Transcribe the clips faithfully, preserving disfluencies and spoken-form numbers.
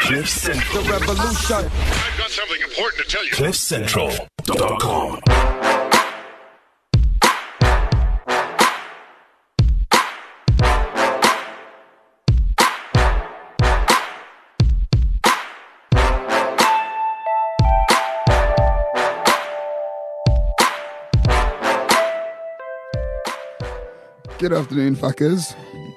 Cliff Central. The revolution. I've got something important to tell you. cliff central dot com. Good afternoon, fuckers.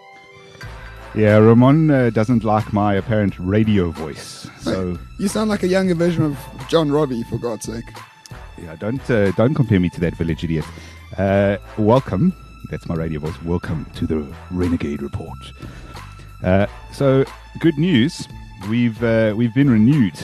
Yeah, Ramon uh, doesn't like my apparent radio voice, so You sound like a younger version of John Robbie, for God's sake. yeah, don't uh, don't compare me to that village idiot. Uh, welcome, that's my radio voice. Welcome to the Renegade Report. Uh, so, good news, we've uh, we've been renewed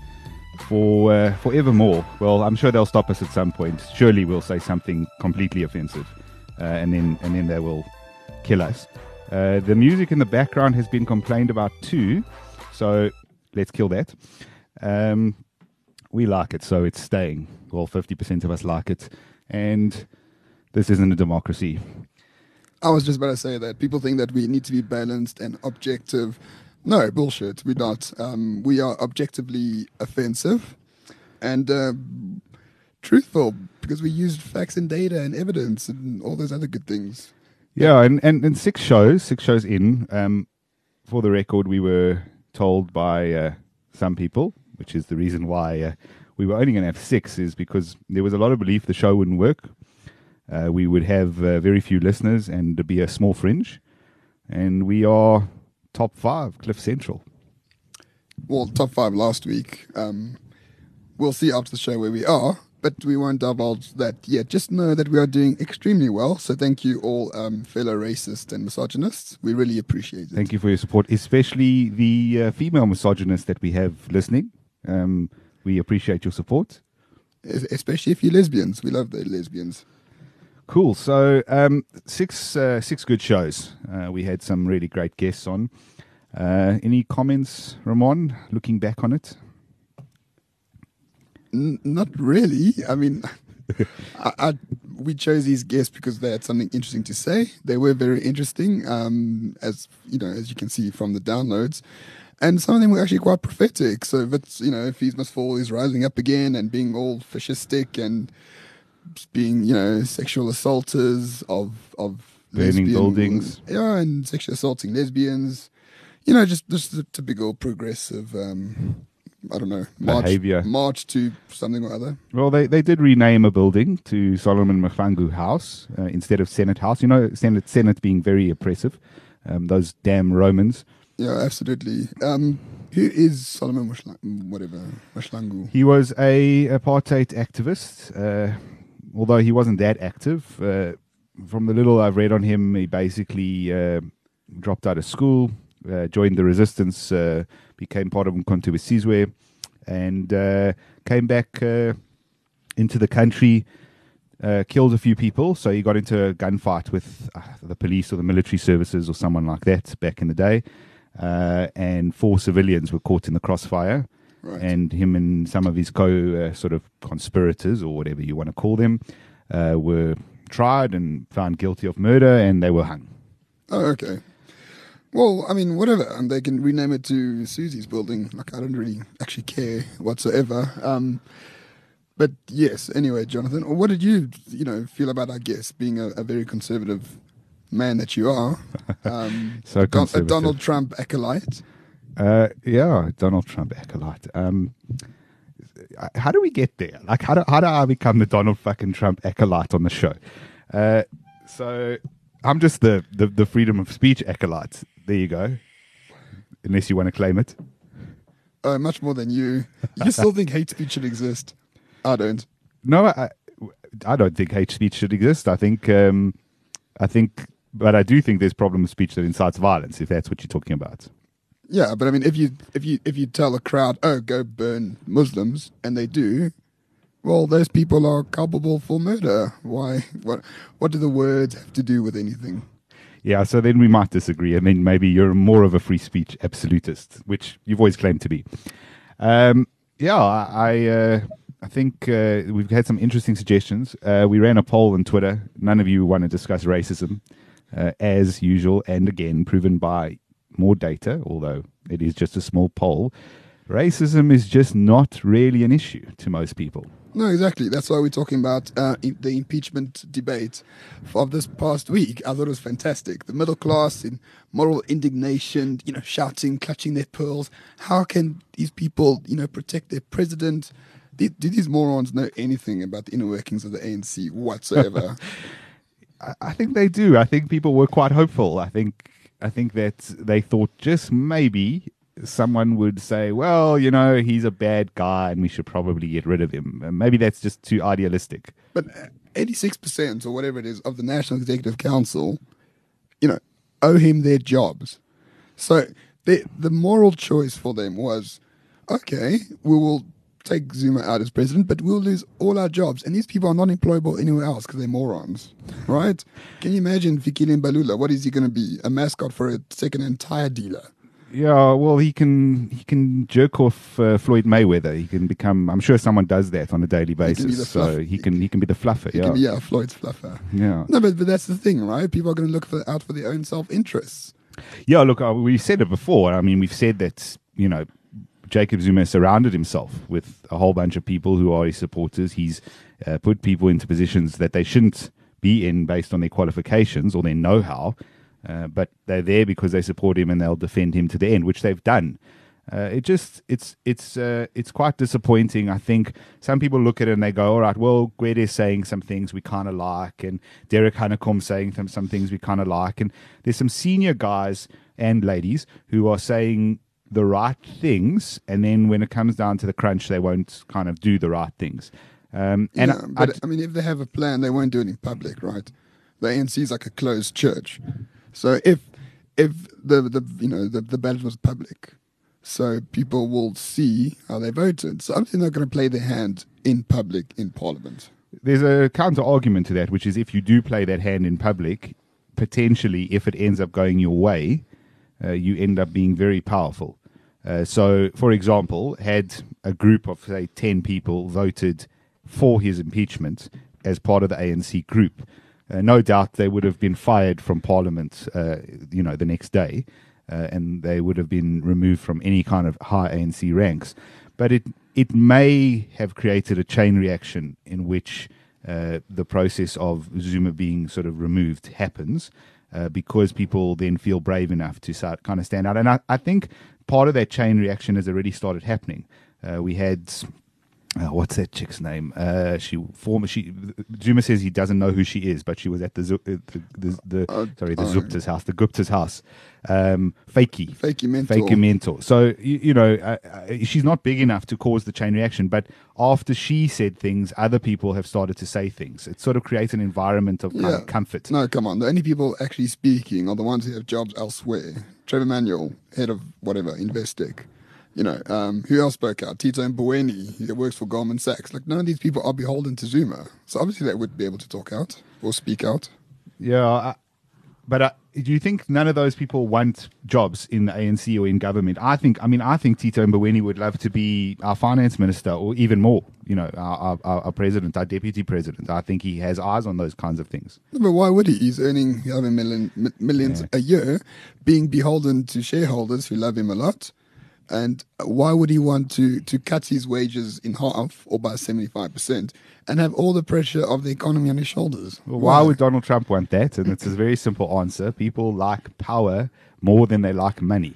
for uh, forevermore. Well, I'm sure they'll stop us at some point. Surely we'll say something completely offensive, uh, and then and then they will kill us. Uh, the music in the background has been complained about too, so let's kill that. Um, we like it, so it's staying. Well, fifty percent of us like it, and this isn't a democracy. I was just about to say that. People think that we need to be balanced and objective. No, bullshit. We're not. Um, we are objectively offensive and uh, truthful because we use facts and data and evidence and all those other good things. Yeah, and, and, and six shows, six shows in. Um, for the record, we were told by uh, some people, which is the reason why uh, we were only going to have six, is because there was a lot of belief the show wouldn't work. Uh, we would have uh, very few listeners and there'd be a small fringe. And we are top five, Cliff Central. Well, top five last week. Um, we'll see after the show where we are, but we won't divulge that yet. Just know that we are doing extremely well. So thank you all, um, fellow racists and misogynists. We really appreciate it. Thank you for your support, especially the uh, female misogynists that we have listening. Um, we appreciate your support. Es- Especially if you're lesbians. We love the lesbians. Cool. So um, six uh, six good shows. Uh, we had some really great guests on. Uh, any comments, Ramon, looking back on it? N- not really. I mean, I, I, we chose these guests because they had something interesting to say. They were very interesting, um, as you know, as you can see from the downloads. And some of them were actually quite prophetic. So if it's, you know, if he must fall, he's rising up again and being all fascistic and being, you know, sexual assaulters of of Burning lesbian- buildings. yeah, and sexually assaulting lesbians. You know, just just the typical progressive. Um, I don't know, march, Behavior. march to something or other. Well, they, they did rename a building to Solomon Mahlangu House uh, instead of Senate House. You know, Senate Senate being very oppressive. Um, those damn Romans. Yeah, absolutely. Um, who is Solomon Mashlang, whatever, Mashlangu? He was a apartheid activist, uh, although he wasn't that active. Uh, from the little I've read on him, he basically uh, dropped out of school, uh, joined the resistance, uh, became part of Mkhonto weSizwe, and uh, came back uh, into the country, uh, killed a few people. So he got into a gunfight with uh, the police or the military services or someone like that back in the day. Uh, and four civilians were caught in the crossfire. Right. And him and some of his co uh, sort of conspirators, or whatever you want to call them, uh, were tried and found guilty of murder, and they were hung. Oh, okay. Well, I mean, whatever. And they can rename it to Susie's building. Like, I don't really actually care whatsoever. Um, but yes, anyway, Jonathan, what did you, you know, feel about our guest being a, a very conservative man that you are? Um, So a, Don- a conservative. Donald Trump acolyte. Uh, yeah, Donald Trump acolyte. Um, how do we get there? Like, how do, how do I become the Donald fucking Trump acolyte on the show? Uh, so I'm just the, the, the freedom of speech acolyte. There you go. Unless you want to claim it. Oh, much more than you. You still think hate speech should exist? I don't. No, I, I don't think hate speech should exist. I think, um, I think, but I do think there's problem of speech that incites violence, if that's what you're talking about. Yeah, but I mean, if you if you if you tell a crowd, oh, go burn Muslims, and they do, well, those people are culpable for murder. Why? What? What do the words have to do with anything? Yeah, so then we might disagree, and then maybe you're more of a free speech absolutist, which you've always claimed to be. Um, yeah, I I, uh, I think uh, we've had some interesting suggestions. Uh, we ran a poll on Twitter. None of you want to discuss racism, uh, as usual, and again proven by more data, although it is just a small poll, racism is just not really an issue to most people. No, exactly. That's why we're talking about uh, in the impeachment debate of this past week. I thought it was fantastic. The middle class in moral indignation, you know, shouting, clutching their pearls. How can these people, you know, protect their president? Do, do these morons know anything about the inner workings of the A N C whatsoever? I, I think they do. I think people were quite hopeful. I think I think that they thought just maybe someone would say, well, you know, he's a bad guy and we should probably get rid of him. And maybe that's just too idealistic. But eighty-six percent or whatever it is of the National Executive Council, you know, owe him their jobs. So the the moral choice for them was, okay, we will take Zuma out as president, but we'll lose all our jobs. And these people are not employable anywhere else because they're morons, right? Can you imagine Fikile Mbalula? What is he going to be? A mascot for a second-hand tire dealer? Yeah, well, he can he can jerk off uh, Floyd Mayweather. He can become. I'm sure someone does that on a daily basis. So he can he can be the fluffer. He yeah, can be, yeah, Floyd's fluffer. Yeah. No, but, but that's the thing, right? People are going to look for, out for their own self-interests. Yeah, look, uh, we've said it before. I mean, we've said that, you know, Jacob Zuma surrounded himself with a whole bunch of people who are his supporters. He's uh, put people into positions that they shouldn't be in based on their qualifications or their know-how. Uh, but they're there because they support him and they'll defend him to the end, which they've done. Uh, it just it's it's uh, it's quite disappointing. I think some people look at it and they go, all right, well, Gwede's saying some things we kind of like, and Derek Hanekom saying some, some things we kind of like, and there's some senior guys and ladies who are saying the right things, and then when it comes down to the crunch, they won't kind of do the right things. Um, and yeah, I, but I, I mean, if they have a plan, they won't do it in public, right? The A N C is like a closed church. So if if the, the you know the, the ballot was public, so people will see how they voted. So obviously they're not going to play their hand in public in Parliament. There's a counter argument to that, which is if you do play that hand in public, potentially if it ends up going your way, uh, you end up being very powerful. Uh, so, for example, had a group of say ten people voted for his impeachment as part of the A N C group, Uh, no doubt they would have been fired from Parliament, uh, you know, the next day, uh, and they would have been removed from any kind of high A N C ranks. But it it may have created a chain reaction in which uh, the process of Zuma being sort of removed happens, uh, because people then feel brave enough to start kind of stand out. And I, I think part of that chain reaction has already started happening. Uh, we had... Uh, what's that chick's name? Uh, she former. She Zuma says he doesn't know who she is, but she was at the Zu- uh, the, the, the Uh, sorry the uh, Zupta's house, the Gupta's house. Um, Fakey, Fakey mentor. Fakey mentor. So you, you know, uh, uh, she's not big enough to cause the chain reaction, but after she said things, other people have started to say things. It sort of creates an environment of kind Yeah. of comfort. No, come on. The only people actually speaking are the ones who have jobs elsewhere. Trevor Manuel, head of whatever, Investec. You know, um, who else spoke out? Tito Mboweni, he works for Goldman Sachs. Like, none of these people are beholden to Zuma. So obviously they would be able to talk out or speak out. Yeah, I, but uh, do you think none of those people want jobs in the A N C or in government? I think, I mean, I think Tito Mboweni would love to be our finance minister or even more, you know, our, our, our president, our deputy president. I think he has eyes on those kinds of things. But why would he? He's earning eleven million, mi- millions Yeah. a year, being beholden to shareholders who love him a lot. And why would he want to, to cut his wages in half or by seventy-five percent and have all the pressure of the economy on his shoulders? Well, why would Donald Trump want that? And it's a very simple answer. People like power more than they like money.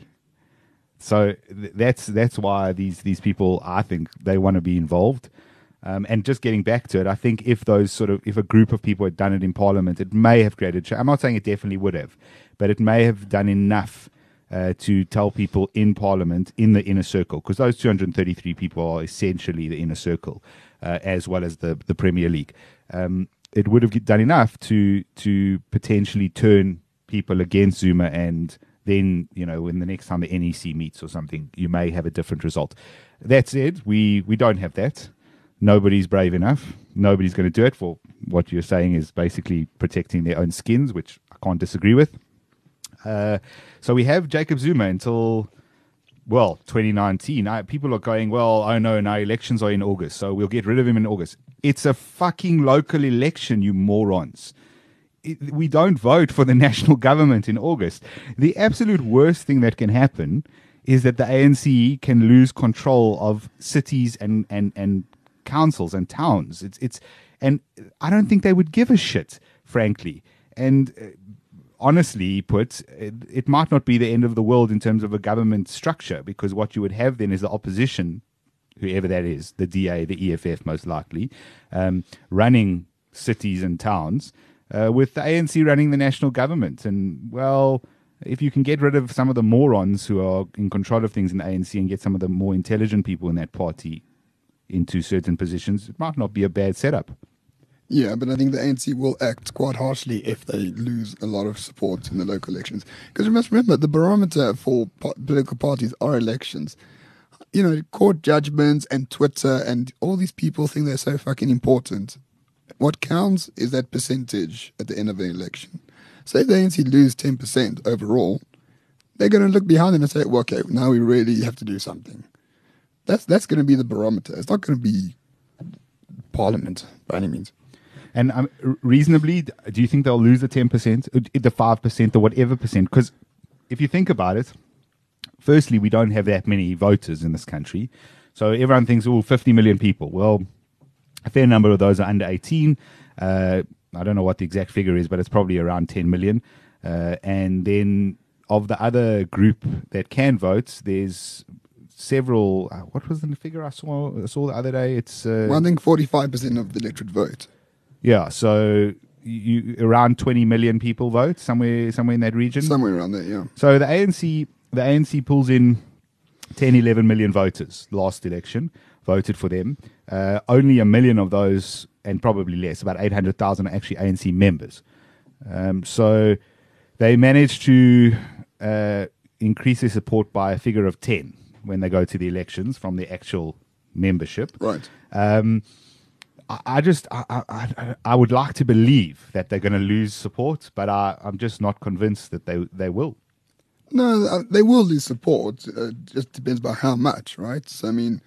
So th- that's that's why these, these people, I think, they want to be involved. Um, and just getting back to it, I think if those sort of if a group of people had done it in Parliament, it may have created. I'm not saying it definitely would have, but it may have done enough uh, to tell people in Parliament in the inner circle, because those two hundred thirty-three people are essentially the inner circle, uh, as well as the the Premier League. Um, it would have done enough to to potentially turn people against Zuma, and then, you know, when the next time the N E C meets or something, you may have a different result. That said, we we don't have that. Nobody's brave enough. Nobody's going to do it. For what you're saying is basically protecting their own skins, which I can't disagree with. Uh, so we have Jacob Zuma until, well, twenty nineteen. I, people are going, well, oh no, now elections are in August, so we'll get rid of him in August. It's a fucking local election, you morons. It, we don't vote for the national government in August. The absolute worst thing that can happen is that the A N C can lose control of cities and, and, and councils and towns. It's it's and I don't think they would give a shit, frankly. And uh, honestly put, it, it might not be the end of the world in terms of a government structure, because what you would have then is the opposition, whoever that is, the D A, the E F F most likely, um, running cities and towns, uh, with the A N C running the national government. And, well, if you can get rid of some of the morons who are in control of things in the A N C and get some of the more intelligent people in that party into certain positions, it might not be a bad setup. Yeah, but I think the A N C will act quite harshly if they lose a lot of support in the local elections. Because you must remember, the barometer for po- political parties are elections. You know, court judgments and Twitter and all these people think they're so fucking important. What counts is that percentage at the end of the election. So if the A N C lose ten percent overall, they're going to look behind them and say, well, okay, now we really have to do something. That's that's going to be the barometer. It's not going to be parliament by any means. And um, reasonably, do you think they'll lose the ten percent, the five percent, or whatever percent? Because if you think about it, firstly, we don't have that many voters in this country. So everyone thinks, oh, fifty million people. Well, a fair number of those are under eighteen. Uh, I don't know what the exact figure is, but it's probably around ten million. Uh, and then of the other group that can vote, there's several. Uh, what was the figure I saw, I saw the other day? It's uh, Well, I think forty-five percent of the electorate vote. Yeah, so you around twenty million people vote, somewhere somewhere in that region. Somewhere around there, yeah. So the A N C the A N C pulls in ten, eleven million voters last election, voted for them. Uh, only a million of those, and probably less, about eight hundred thousand, are actually A N C members. Um, so they managed to uh, increase their support by a figure of ten when they go to the elections from the actual membership. Right. Um, I, I just, I, I, I would like to believe that they're going to lose support, but I, I'm just not convinced that they, they will. No, uh, they will lose support. It uh, just depends by how much, right? So, I mean,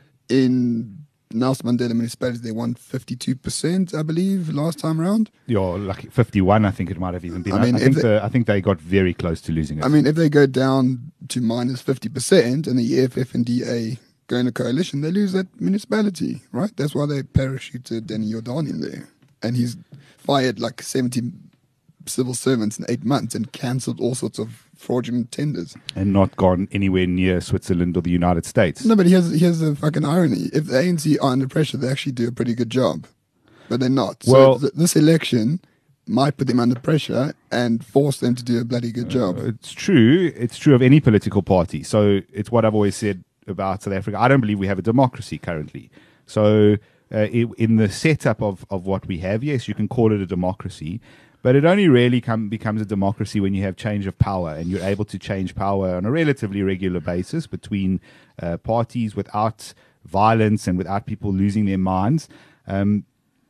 in Nelson Mandela municipalities, they won fifty-two percent, I believe, last time around. Yeah, like fifty-one, I think it might have even been. I I, mean, I if think they- the, I think they got very close to losing it. I mean, if they go down to minus fifty percent and the E F F and D A go in a coalition, they lose that municipality, right? That's why they parachuted Danny Jordan in there. And he's fired like seventy civil servants in eight months and cancelled all sorts of fraudulent tenders. and not gone anywhere near Switzerland or the United States. No, but here's, here's the fucking irony. If the A N C are under pressure, they actually do a pretty good job. But they're not. Well- so th- this election might put them under pressure and force them to do a bloody good job. It's true. It's true of any political party. So it's what I've always said about South Africa. I don't believe we have a democracy currently. So uh, i in the setup of, of what we have, yes, you can call it a democracy, but it only really come, becomes a democracy when you have change of power and you're able to change power on a relatively regular basis between uh, parties without violence and without people losing their minds. Um,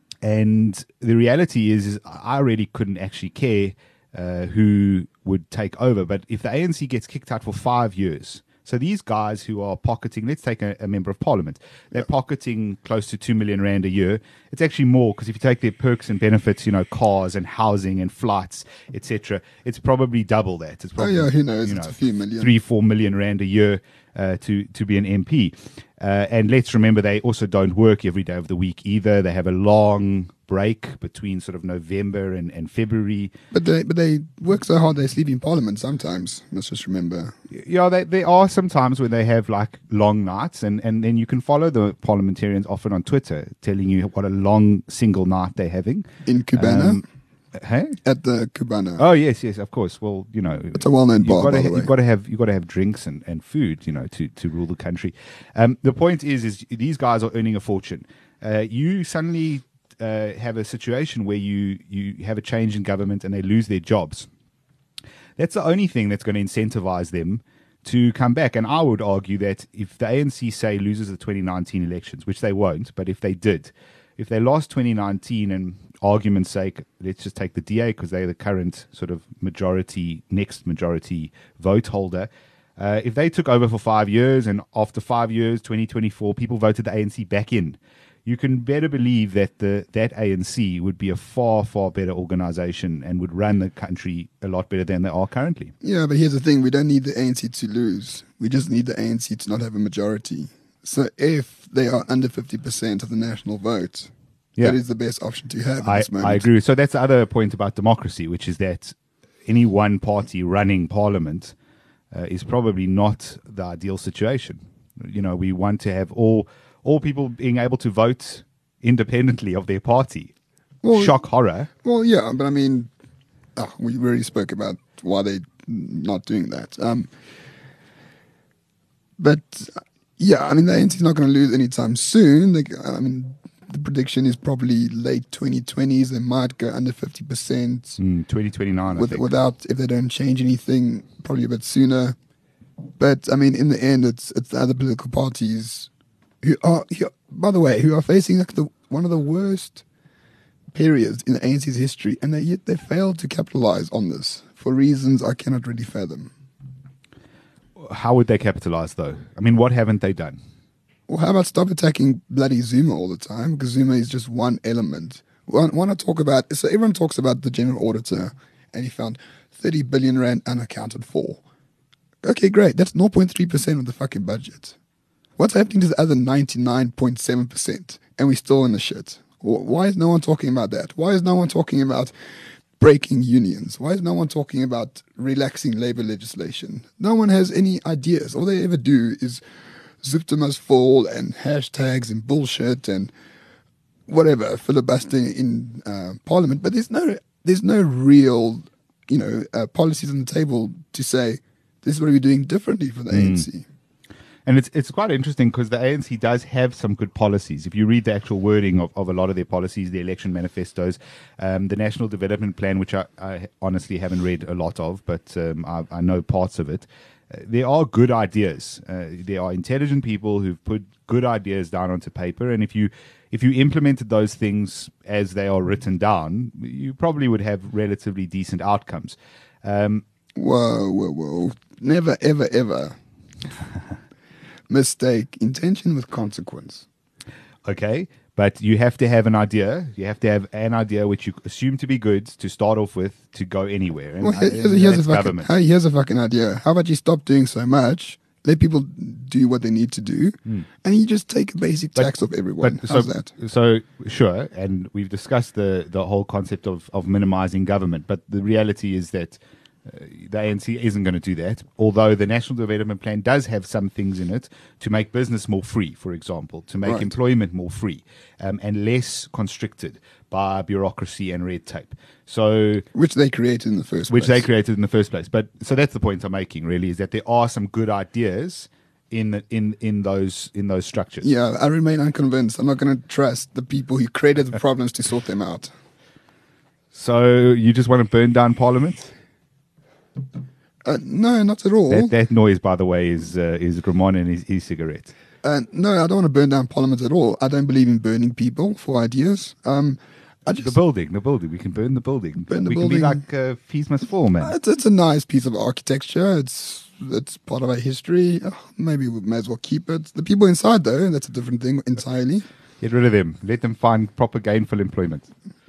and the reality is, is I really couldn't actually care uh, who would take over. But if the A N C gets kicked out for five years, so these guys who are pocketing, let's take a, a member of parliament, they're pocketing close to two million rand a year. It's actually more, because if you take their perks and benefits, you know, cars and housing and flights, et cetera, it's probably double that. It's probably, Oh, yeah, who knows? you It's know, a few million. three, four million rand a year uh, to to be an M P. Uh, and let's remember, they also don't work every day of the week either. They have a long break between sort of November and, and February. But they but they work so hard they sleep in parliament sometimes. Let's just remember. Yeah, they, there are some times when they have like long nights, and, and then you can follow the parliamentarians often on Twitter telling you what a long single night they're having. In Cubana, Um, Hey? at the Cubana. Oh yes, yes, of course. Well, you know, It's a well-known you've bar, got by to, the ha- way. You've got to have you've got to have drinks and, and food, you know, to, to rule the country. Um, the point is, is these guys are earning a fortune. Uh, you suddenly uh, have a situation where you you have a change in government and they lose their jobs. That's the only thing that's going to incentivize them to come back. And I would argue that if the A N C, say, loses the twenty nineteen elections, which they won't, but if they did, if they lost twenty nineteen, and argument's sake, let's just take the D A because they're the current sort of majority, next majority vote holder. Uh, if they took over for five years and after five years, twenty twenty-four, people voted the A N C back in, you can better believe that the that A N C would be a far, far better organization and would run the country a lot better than they are currently. Yeah, but here's the thing. We don't need the A N C to lose. We just need the A N C to not have a majority. So if they are under fifty percent of the national vote, Yeah. that is the best option to have at I, this moment. I agree. So that's the other point about democracy, which is that any one party running parliament uh, is probably not the ideal situation. You know, we want to have all all people being able to vote independently of their party. Well, Shock horror. Well, yeah, but I mean, oh, we already spoke about why they're not doing that. Um, but yeah, I mean, the A N C is not going to lose anytime soon. They, I mean, the prediction is probably late twenty twenties. They might go under fifty percent Mm, twenty twenty-nine, I with, think. without, if they don't change anything, probably a bit sooner. But I mean, in the end, it's it's the other political parties who are, who, by the way, who are facing like the one of the worst periods in the A N C's history, and they, yet they failed to capitalize on this for reasons I cannot really fathom. How would they capitalize, though? I mean, what haven't they done? Well, how about stop attacking bloody Zuma all the time? Because Zuma is just one element. Why why not talk about, so everyone talks about the general auditor, and he found thirty billion rand unaccounted for. Okay, great. That's zero point three percent of the fucking budget. What's happening to the other ninety-nine point seven percent? And we're still in the shit. Wh- Why is no one talking about that? Why is no one talking about breaking unions? Why is no one talking about relaxing labor legislation? No one has any ideas. All they ever do is Zupta must fall and hashtags and bullshit and whatever, filibustering in uh, parliament. But there's no, there's no real, you know, uh, policies on the table to say this is what we're doing differently for the A N C. And it's it's quite interesting because the A N C does have some good policies. If you read the actual wording of, of a lot of their policies, the election manifestos, um, the National Development Plan, which I, I honestly haven't read a lot of, but um, I, I know parts of it, uh, there are good ideas. Uh, there are intelligent people who've put good ideas down onto paper, and if you if you implemented those things as they are written down, you probably would have relatively decent outcomes. Um, Whoa, whoa, whoa. Never, ever, ever mistake intention with consequence. Okay, but you have to have an idea. You have to have an idea which you assume to be good to start off with to go anywhere. And Well, I- here- here's, and here's, a that's fucking, government. hey, here's a fucking idea. How about you stop doing so much, let people do what they need to do, and you just take a basic But- tax off everyone. But How's so, that? so sure, and we've discussed the, the whole concept of, of minimizing government, but the reality is that uh, the A N C isn't going to do that, although the National Development Plan does have some things in it to make business more free, for example, to make Right. employment more free um, and less constricted by bureaucracy and red tape. So Which they created in the first which place. they created in the first place. But so that's the point I'm making, really, is that there are some good ideas in the, in in those in those structures. Yeah, I remain unconvinced. I'm not going to trust the people who created the problems to sort them out. So you just want to burn down Parliament? Uh, no, not at all. That, that noise, by the way, is uh, is Ramon and his, his cigarette. Uh, no, I don't want to burn down Parliament at all. I don't believe in burning people for ideas. Um, I just, The building, the building. We can burn the building. Burn the we can be building. like uh, Fees Must Fall, man. it's, it's a nice piece of architecture. It's it's part of our history. Uh, maybe we may as well keep it. The people inside, though, that's a different thing entirely. Get rid of them. Let them find proper gainful employment.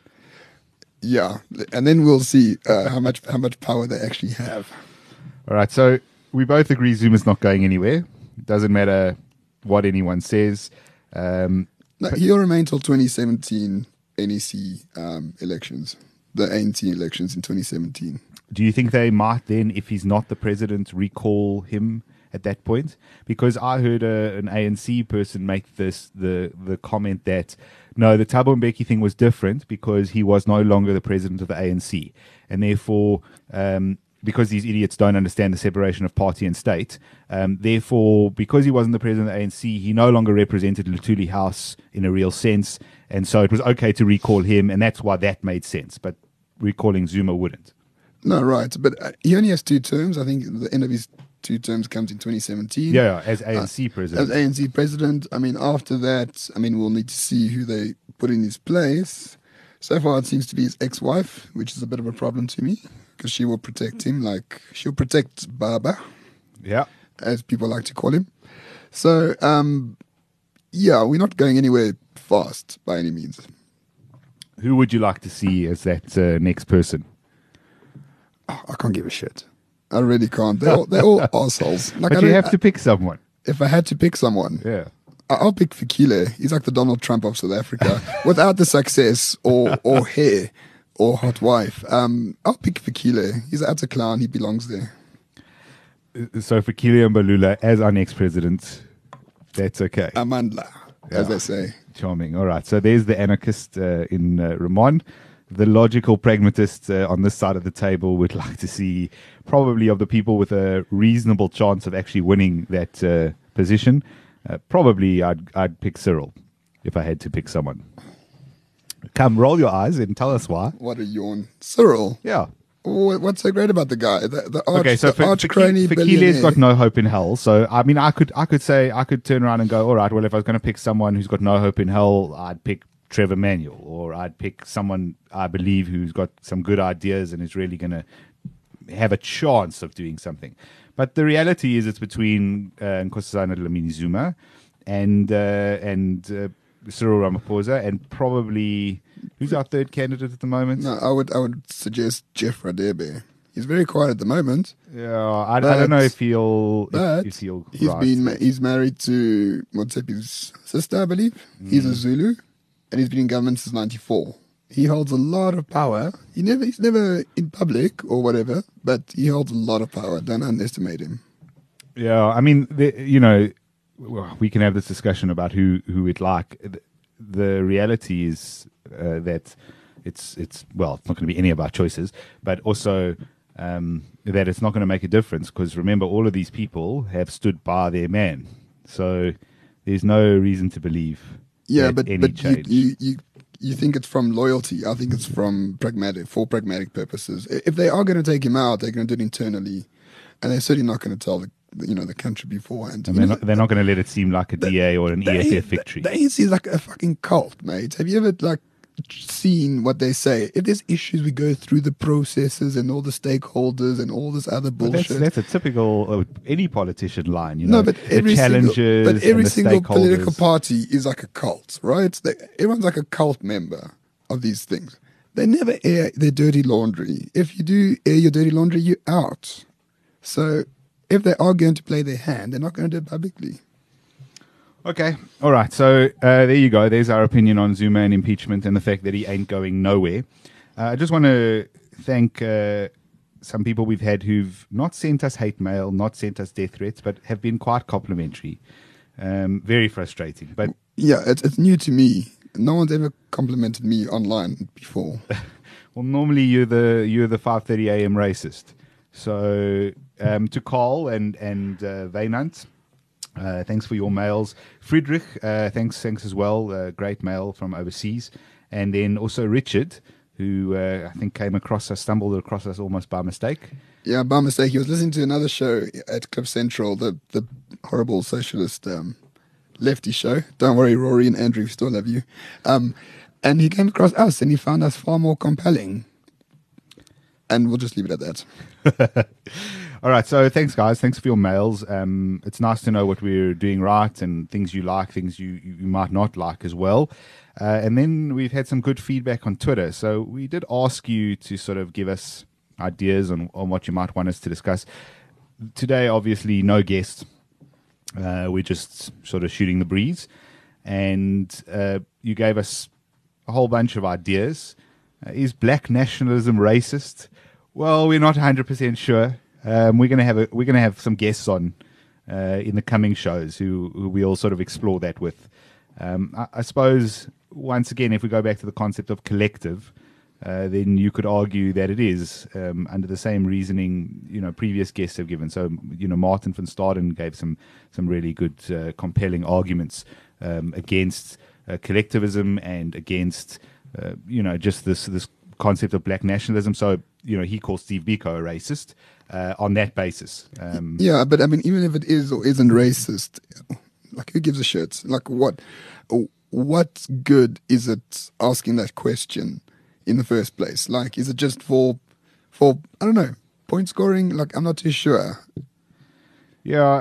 Yeah, and then we'll see uh, how much how much power they actually have. All right, so we both agree Zuma's not going anywhere. It doesn't matter what anyone says. Um, No, he'll remain till twenty seventeen N E C um, elections, the A N C elections in twenty seventeen. Do you think they might then, if he's not the president, recall him at that point? Because I heard a, an A N C person make this the the comment that no, the Thabo Mbeki thing was different because he was no longer the president of the A N C, and therefore. Um, because these idiots don't understand the separation of party and state, um, therefore, because he wasn't the president of the A N C, he no longer represented Luthuli House in a real sense, and so it was okay to recall him, and that's why that made sense. But recalling Zuma wouldn't. No, right, but uh, he only has two terms. I think the end of his two terms comes in twenty seventeen. Yeah, yeah, as A N C president. As A N C president, I mean, after that, I mean, we'll need to see who they put in his place. So far, it seems to be his ex-wife, which is a bit of a problem to me, because she will protect him, like, she'll protect Baba, Yeah. as people like to call him. So, um, yeah, we're not going anywhere fast by any means. Who would you like to see as that uh, next person? Oh, I can't give a shit. I really can't. They're all, they're all assholes. Like, But I you don't- have to pick someone. If I had to pick someone, Yeah. I- I'll pick Fikile. He's like the Donald Trump of South Africa, without the success or or hair or hot wife. Um, I'll pick Fikile. He's an utter clown. He belongs there. So for Kilian Balula as our next president, that's okay. Amandla, as Yeah. they say. Charming. All right. So there's the anarchist uh, in uh, Ramon. The logical pragmatist uh, on this side of the table would like to see probably of the people with a reasonable chance of actually winning that uh, position. Uh, probably I'd, I'd pick Cyril if I had to pick someone. Come, roll your eyes and tell us why. What a yawn. Cyril. Yeah. Wh- What's so great about the guy? The, the arch, Okay, so the for, arch for, crony for Keely's billionaire. got no hope in hell. So I mean, I could I could say I could turn around and go, all right. Well, if I was going to pick someone who's got no hope in hell, I'd pick Trevor Manuel, or I'd pick someone I believe who's got some good ideas and is really going to have a chance of doing something. But the reality is, it's between uh, Nkosazana Dlamini Zuma and uh, and uh, Cyril Ramaphosa, and probably who's our third candidate at the moment? No, I would I would suggest Jeff Radebe. He's very quiet at the moment. Yeah, I, I But- don't know if he'll But if, if he'll. he's rise been to ma- it. he's married to Motsepi's sister, I believe. He's Mm. a Zulu, and he's been in government since ninety-four. He holds a lot of power. He never he's never in public or whatever, but he holds a lot of power. Don't underestimate him. Yeah, I mean, the, you know, well, we can have this discussion about who who we'd like. The- The reality is uh, that it's it's well, it's not going to be any of our choices, but also um, that it's not going to make a difference because remember, all of these people have stood by their man, so there's no reason to believe. Yeah, that but any but you, change. you you you think it's from loyalty. I think it's from pragmatic for pragmatic purposes. I- If they are going to take him out, they're going to do it internally, and they're certainly not going to tell the the- you know the country beforehand. and You they're know, not, they're not going to let it seem like a D A or an The E F A- F victory. The, the A N C is like a fucking cult, mate. Have you ever like seen what they say? If there's issues, we go through the processes and all the stakeholders and all this other But that's, bullshit. that's a typical uh, any politician line, you know. no, but the every challenges, single, but every and the single political stakeholders. party is like a cult, right? They, everyone's like a cult member of these things. They never air their dirty laundry. If you do air your dirty laundry, you're out. So if they are going to play their hand, they're not going to do it publicly. Okay. All right. So uh, there you go. There's our opinion on Zuma and impeachment and the fact that he ain't going nowhere. Uh, I just want to thank uh, some people we've had who've not sent us hate mail, not sent us death threats, but have been quite complimentary. Um, very frustrating. But Yeah, it's, it's new to me. No one's ever complimented me online before. well, normally you're the you're the five thirty a.m. racist. So um, to Carl and and uh, Wynand, Uh, thanks for your mails. Friedrich, uh, thanks thanks as well. Uh, great mail from overseas. And then also Richard, who uh, I think came across us, stumbled across us almost by mistake. Yeah, by mistake. He was listening to another show at Cliff Central, the, the horrible socialist um, lefty show. Don't worry, Rory and Andrew, we still love you. Um, and he came across us and he found us far more compelling. And we'll just leave it at that. All right, so thanks, guys. Thanks for your mails. Um, it's nice to know what we're doing right and things you like, things you, you might not like as well. Uh, and then we've had some good feedback on Twitter. So we did ask you to sort of give us ideas on, on what you might want us to discuss. Today, obviously, no guest. Uh, we're just sort of shooting the breeze. And uh, you gave us a whole bunch of ideas. Uh, is black nationalism racist? Well, we're not one hundred percent sure. Um, we're gonna have a, we're gonna have some guests on uh, in the coming shows who, who we'll sort of explore that with. Um, I, I suppose once again, if we go back to the concept of collective, uh, then you could argue that it is um, under the same reasoning you know previous guests have given. So you know Martin van Staden gave some some really good uh, compelling arguments um, against uh, collectivism and against uh, you know just this this concept of black nationalism. So you know he calls Steve Biko a racist. Uh, on that basis. Um, Yeah, but I mean, even if it is or isn't racist, like who gives a shit? Like what, what good is it asking that question in the first place? Like, is it just for, for I don't know, point scoring? Like, I'm not too sure. yeah,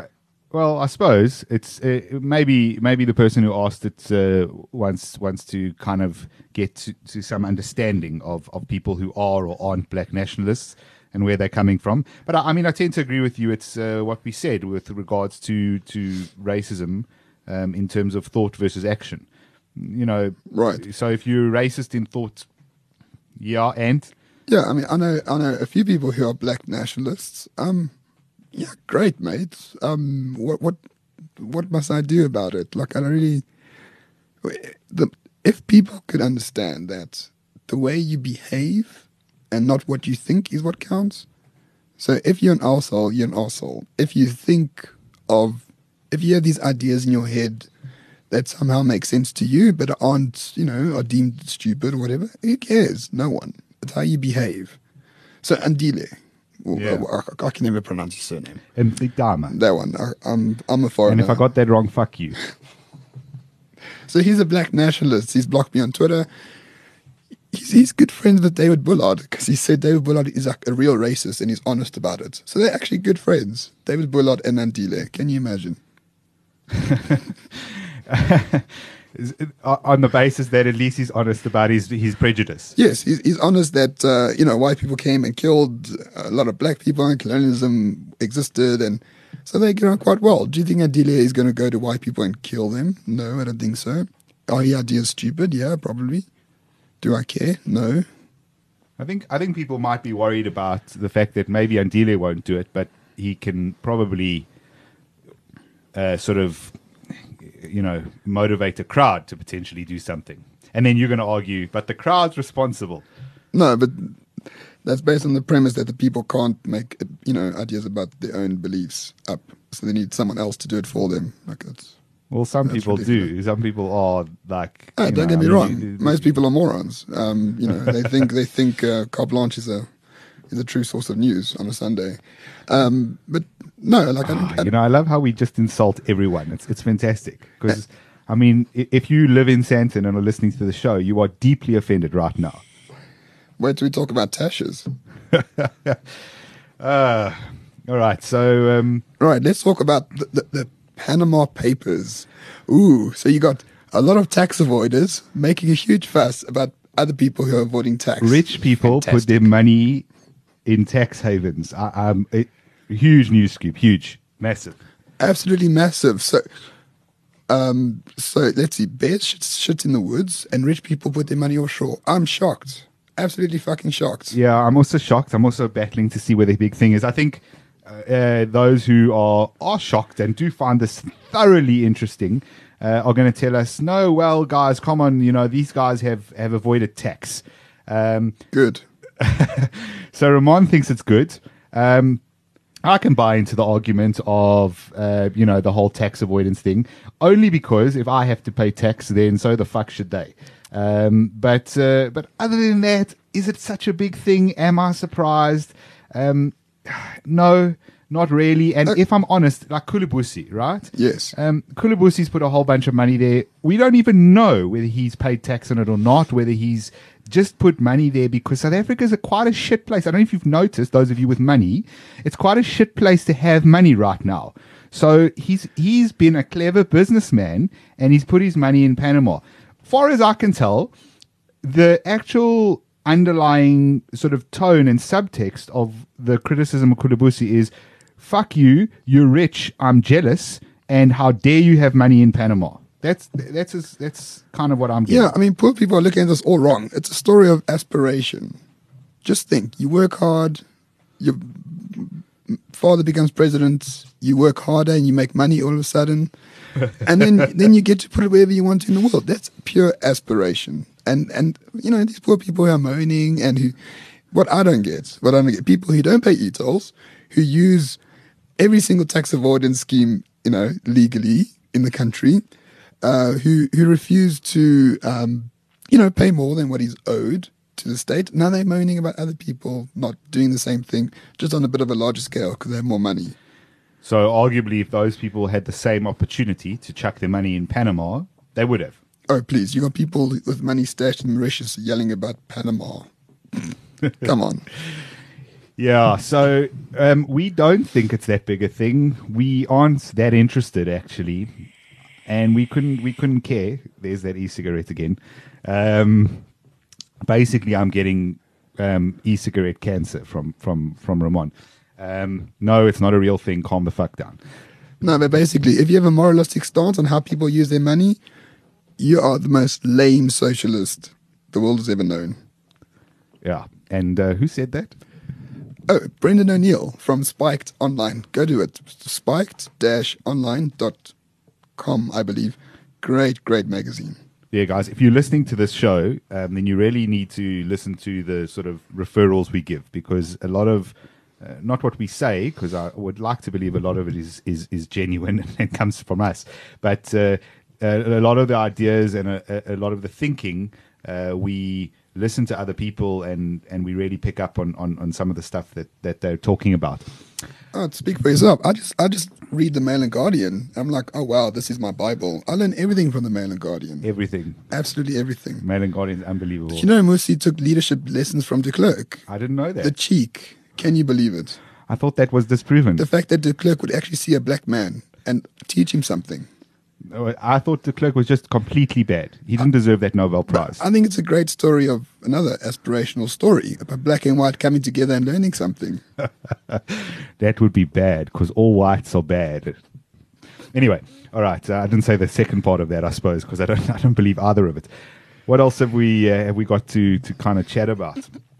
Well, I suppose it's uh, maybe maybe the person who asked it uh, wants wants to kind of get to, to some understanding of, of people who are or aren't black nationalists and where they're coming from. But I, I mean, I tend to agree with you. It's uh, what we said with regards to to racism um, in terms of thought versus action. You know, Right. So if you're racist in thought, yeah, and Yeah, I mean, I know, I know a few people who are black nationalists. Um, yeah, great, mate. Um, what, what, what must I do about it? Like, I don't really. The if people could understand that the way you behave and not what you think is what counts. So if you're an arsehole, you're an arsehole. If you think of, if you have these ideas in your head that somehow make sense to you but aren't, you know, are deemed stupid or whatever, who cares? No one. It's how you behave. So Andile, well, Yeah. I, I can never pronounce his surname. and the Dharma. That one. I, I'm I'm a foreigner. And if I got that wrong, fuck you. So he's a black nationalist. He's blocked me on Twitter. He's, he's good friends with David Bullard because he said David Bullard is like a real racist and he's honest about it. So they're actually good friends. David Bullard and Andile. Can you imagine? Is it- on the basis that at least he's honest about his his prejudice. Yes, he's, he's honest that, uh, you know, white people came and killed a lot of black people and colonialism existed. And so they get on quite well. Do you think Andile is going to go to white people and kill them? No, I don't think so. Are his ideas stupid? Yeah, probably. Do I care? No. I think I think people might be worried about the fact that maybe Andile won't do it, but he can probably uh, sort of, you know, motivate a crowd to potentially do something. And then you're going to argue, but the crowd's responsible. No, but that's based on the premise that the people can't make, you know, ideas about their own beliefs up. So they need someone else to do it for them. Like that's. Well, some That's people do. ridiculous. Some people are like. Oh, you don't know, get me I mean, wrong. you- you- Most people are morons. Um, you know, they think they think uh, carte blanche is a is a true source of news on a Sunday. Um, but no, like I, don't- I You don't- know, I love how we just insult everyone. It's it's fantastic because, I mean, i- if you live in Sandton and are listening to the show, you are deeply offended right now. wait till we talk about Tashes. Uh, all right, so um, Right, let's talk about the, the, the Panama Papers. Ooh, so you got a lot of tax avoiders making a huge fuss about other people who are avoiding tax. rich people put Fantastic. their money in tax havens. Uh, um, it, huge news scoop, huge, massive. Absolutely massive. So, um, so let's see. Bears shit, shit in the woods, and rich people put their money offshore. I'm shocked. Absolutely fucking shocked. Yeah, I'm also shocked. I'm also battling to see where the big thing is. I think uh, uh, those who are are shocked and do find this thoroughly interesting uh, are going to tell us, no, well, guys, come on, you know, these guys have, have avoided tax. Um, Good. so Ramon thinks it's good. Um, I can buy into the argument of, uh, you know, the whole tax avoidance thing, only because if I have to pay tax, then so the fuck should they. Um, but uh, but other than that, is it such a big thing? Am I surprised? Um, no, not really. And Uh, if I'm honest, like Kulubusi, right? Yes. Um, Kulubusi's put a whole bunch of money there. We don't even know whether he's paid tax on it or not, whether he's just put money there because South Africa is a quite a shit place. I don't know if you've noticed, those of you with money, it's quite a shit place to have money right now. So he's he's been a clever businessman and he's put his money in Panama. Far as I can tell, the actual underlying sort of tone and subtext of the criticism of Kulubusi is, fuck you, you're rich, I'm jealous, and how dare you have money in Panama. That's that's as, that's kind of what I'm getting. Yeah, I mean, poor people are looking at this all wrong. It's a story of aspiration. Just think, you work hard, your father becomes president, you work harder and you make money all of a sudden, and then then you get to put it wherever you want to in the world. That's pure aspiration. And, and you know, these poor people who are moaning and who, what I don't get, what I don't get, people who don't pay e-tolls, who use every single tax avoidance scheme, you know, legally in the country, uh, who who refuse to, um, you know, pay more than what is owed to the state. Now they're moaning about other people not doing the same thing, just on a bit of a larger scale because they have more money. So arguably, if those people had the same opportunity to chuck their money in Panama, they would have. Oh, please, you got people with money stashed in Mauritius yelling about Panama. Come on. Yeah, so um, we don't think it's that big a thing. We aren't that interested, actually, and we couldn't we couldn't care. There's that e-cigarette again. Um, basically, I'm getting um, e-cigarette cancer from from from Ramon. Um, no, it's not a real thing. Calm the fuck down. No, but basically, if you have a moralistic stance on how people use their money, you are the most lame socialist the world has ever known. Yeah, and uh, who said that? Oh, Brendan O'Neill from Spiked Online. Go to it. spiked dash online dot com, I believe. Great, great magazine. Yeah, guys, if you're listening to this show, um, then you really need to listen to the sort of referrals we give, because a lot of, uh, not what we say, because I would like to believe a lot of it is is, is genuine and comes from us, but uh, a, a lot of the ideas and a, a lot of the thinking, uh, we listen to other people and, and we really pick up on, on, on some of the stuff that, that they're talking about. Oh, speak for yourself. I just I just read the Mail and Guardian. I'm like, oh wow, this is my Bible. I learn everything from the Mail and Guardian. Everything. Absolutely everything. Mail and Guardian is unbelievable. Did you know Musi took leadership lessons from de Klerk? I didn't know that. The cheek. Can you believe it? I thought that was disproven. The fact that de Klerk would actually see a black man and teach him something. I thought de Klerk was just completely bad. He didn't deserve that Nobel Prize. I think it's a great story of another aspirational story about black and white coming together and learning something. That would be bad, because all whites are bad. Anyway, all right. Uh, I didn't say the second part of that, I suppose, because I don't, I don't believe either of it. What else have we uh, have we got to to kind of chat about?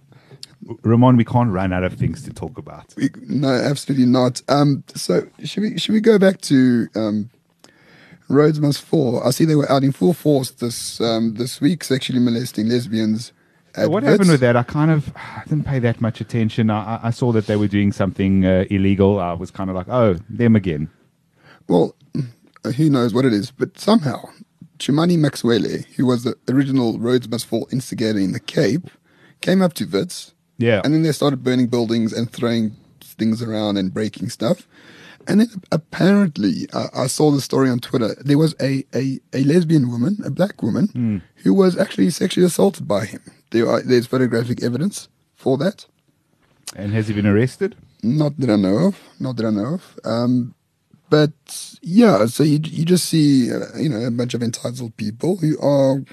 Ramon, we can't run out of things to talk about. We, no, absolutely not. Um, so should we should we go back to um, Rhodes Must Fall? I see they were out in full force this um, this week, sexually molesting lesbians. At What Wits. happened with that? I kind of I didn't pay that much attention. I, I saw that they were doing something uh, illegal. I was kind of like, oh, them again. Well, who knows what it is, but somehow Chumani Maxwele, who was the original Rhodes Must Fall instigator in the Cape, came up to Wits. Yeah. And then they started burning buildings and throwing things around and breaking stuff. And then apparently, uh, I saw the story on Twitter, there was a, a, a lesbian woman, a black woman, Mm. who was actually sexually assaulted by him. There are, there's photographic evidence for that. And has he been arrested? Not that I know of. Not that I know of. Um, but yeah, so you you just see, uh, you know, a bunch of entitled people who are,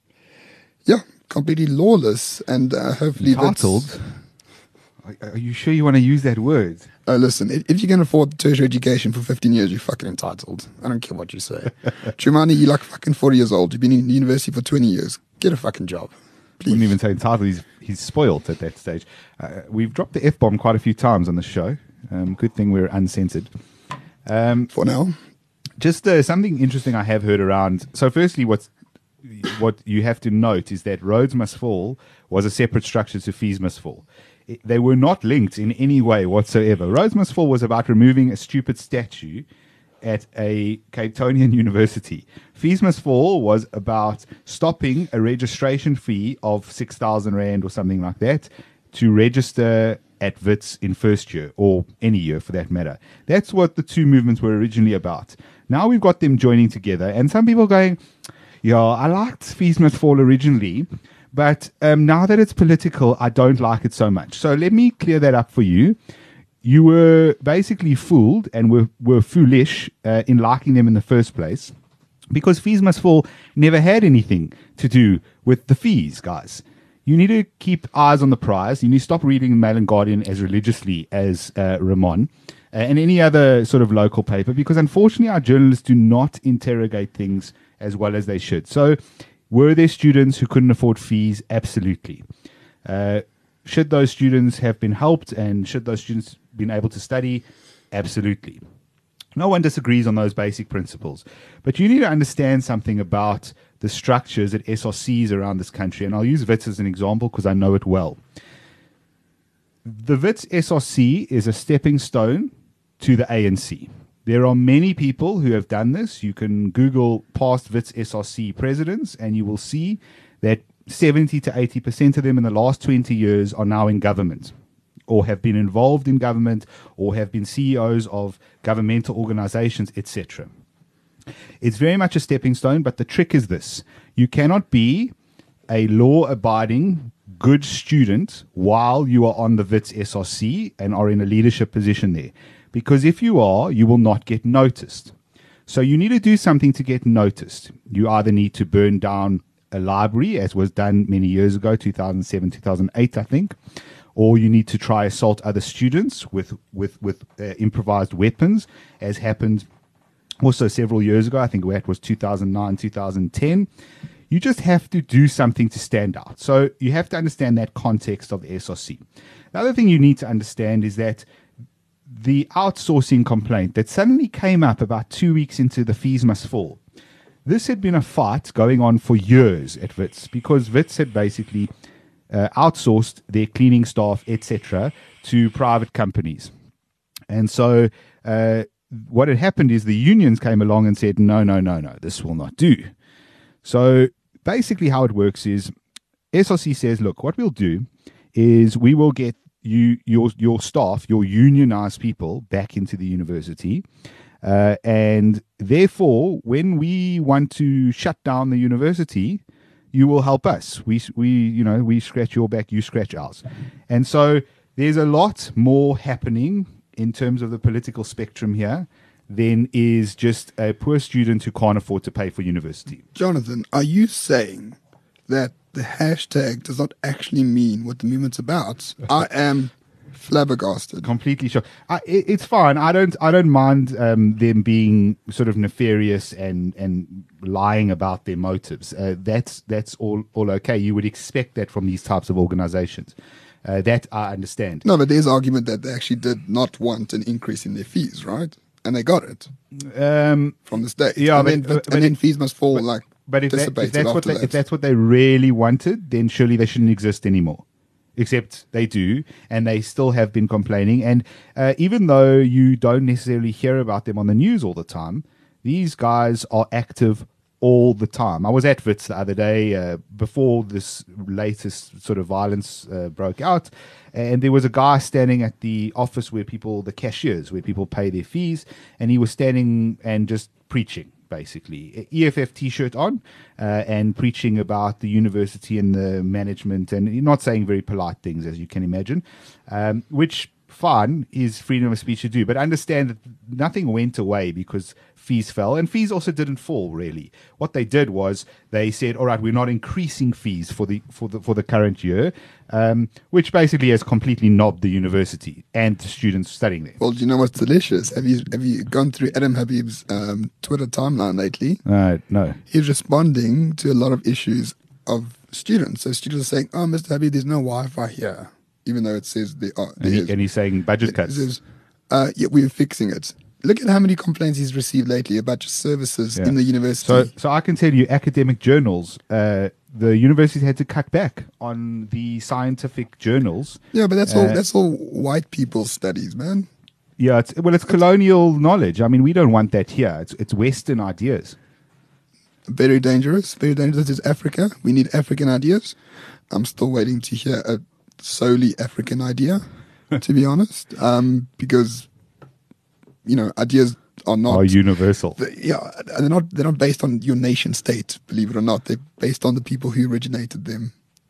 yeah, completely lawless, and uh, hopefully that's- Entitled? Are are you sure you want to use that word? Oh, listen, if, if you can afford tertiary education for fifteen years, you're fucking entitled. I don't care what you say. Chumani, you're like fucking forty years old. You've been in university for twenty years. Get a fucking job. Please. Wouldn't even say entitled. He's he's spoilt at that stage. Uh, we've dropped the F bomb quite a few times on the show. Um, good thing we're uncensored. Um, For now. just uh, something interesting I have heard around. So, firstly, what's what you have to note is that Rhodes Must Fall was a separate structure to Fees Must Fall. It- they were not linked in any way whatsoever. Rhodes Must Fall was about removing a stupid statue at a Cape Townian university. Fees Must Fall was about stopping a registration fee of six thousand rand or something like that to register at Wits in first year, or any year for that matter. That's what the two movements were originally about. Now we've got them joining together, and some people going, yeah, I liked Fees Must Fall originally, but um, now that it's political, I don't like it so much. So let me clear that up for you. You were basically fooled and were, were foolish uh, in liking them in the first place, because Fees Must Fall never had anything to do with the fees, guys. You need to keep eyes on the prize. You need to stop reading Mail and Guardian as religiously as uh, Ramon uh, and any other sort of local paper, because unfortunately our journalists do not interrogate things as well as they should. So were there students who couldn't afford fees? Absolutely. Uh, should those students have been helped, and should those students been able to study? Absolutely. No one disagrees on those basic principles. But you need to understand something about the structures at S R Cs around this country. And I'll use Wits as an example because I know it well. The Wits S R C is a stepping stone to the A N C. There are many people who have done this. You can Google past Wits S R C presidents, and you will see that seventy to eighty percent of them in the last twenty years are now in government, or have been involved in government, or have been C E Os of governmental organizations, et cetera. It's very much a stepping stone, but the trick is this. You cannot be a law-abiding good student while you are on the Wits S R C and are in a leadership position there. Because if you are, you will not get noticed. So you need to do something to get noticed. You either need to burn down a library, as was done many years ago, two thousand seven, two thousand eight, I think, or you need to try assault other students with, with, with uh, improvised weapons, as happened also several years ago. I think that was two thousand nine, two thousand ten. You just have to do something to stand out. So you have to understand that context of the S R C. The other thing you need to understand is that the outsourcing complaint that suddenly came up about two weeks into the fees must fall. This had been a fight going on for years at Wits, because Wits had basically uh, outsourced their cleaning staff, et cetera, to private companies. And so uh, what had happened is the unions came along and said, no, no, no, no, this will not do. So basically how it works is S R C says, look, what we'll do is we will get you, your, your staff, your unionized people back into the university. Uh, and therefore, when we want to shut down the university, you will help us. We, we, you know, we scratch your back, you scratch ours. And so there's a lot more happening in terms of the political spectrum here than is just a poor student who can't afford to pay for university. Jonathan, are you saying that the hashtag does not actually mean what the movement's about? I am flabbergasted. Completely sure. I, it, it's fine. I don't. I don't mind um, them being sort of nefarious and and lying about their motives. Uh, that's that's all all okay. You would expect that from these types of organizations. Uh, that I understand. No, but there's argument that they actually did not want an increase in their fees, right? And they got it um, from the state. Yeah, and but, then, but, and then it, fees must fall but, like. But if, that, if that's what they, that. if that's what they really wanted, then surely they shouldn't exist anymore. Except they do, and they still have been complaining. And uh, even though you don't necessarily hear about them on the news all the time, these guys are active all the time. I was at Wits the other day uh, before this latest sort of violence uh, broke out, and there was a guy standing at the office where people, the cashiers, where people pay their fees, and he was standing and just preaching. Basically, E F F T-shirt on uh, and preaching about the university and the management, and not saying very polite things, as you can imagine, um, which fine is freedom of speech to do. But understand that nothing went away because fees fell, and fees also didn't fall really. What they did was they said, all right, we're not increasing fees for the for the for the current year, um, which basically has completely knobbed the university and the students studying there. Well, do you know what's delicious? Have you have you gone through Adam Habib's um, Twitter timeline lately? Uh, no. He's responding to a lot of issues of students. So students are saying, oh, Mister Habib, there's no Wi-Fi here, even though it says there are. And, he, and he's saying budget cuts. Says, uh, yeah, we're fixing it. Look at how many complaints he's received lately about just services Yeah. in the university. So, so I can tell you, academic journals, uh, the university had to cut back on the scientific journals. yeah, but that's all. uh, That's all white people studies, man. Yeah, it's, well, it's colonial knowledge. I mean, we don't want that here. It's it's Western ideas. Very dangerous. Very dangerous. This is Africa. We need African ideas. I'm still waiting to hear a solely African idea, to be honest, um, because you know ideas are not Are universal. they- yeah, they're not they're not based on your nation state. Believe it or not, they're based on the people who originated them.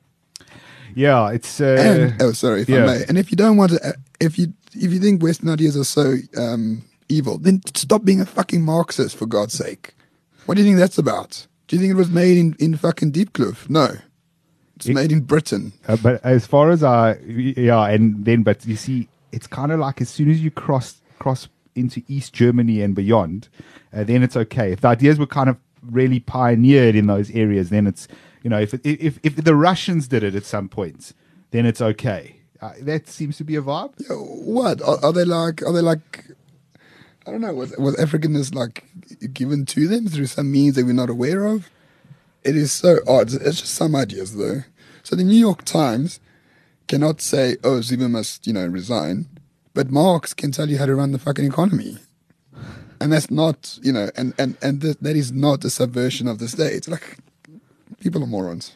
Yeah, it's. Uh, And oh, sorry, if yeah. I may. And if you don't want to, if you if you think Western ideas are so um, evil, then stop being a fucking Marxist, for God's sake. What do you think that's about? Do you think it was made in, in fucking Deepkloof? No, it's It- made in Britain. Uh, but as far as I, yeah, and then, but you see, it's kind of like as soon as you cross cross into East Germany and beyond, uh, then it's okay. If the ideas were kind of really pioneered in those areas, then it's, you know, if it, if if the Russians did it at some point, then it's okay. Uh, that seems to be a vibe. Yeah, what are, are they like? Are they like? I don't know. Was, was Africanness like given to them through some means that we're not aware of? It is so odd. It's just some ideas, though. So the New York Times cannot say, "Oh, Zuma must, you know, resign," but Marx can tell you how to run the fucking economy, and that's not, you know, and and and th- that is not a subversion of the state. Like, people are morons.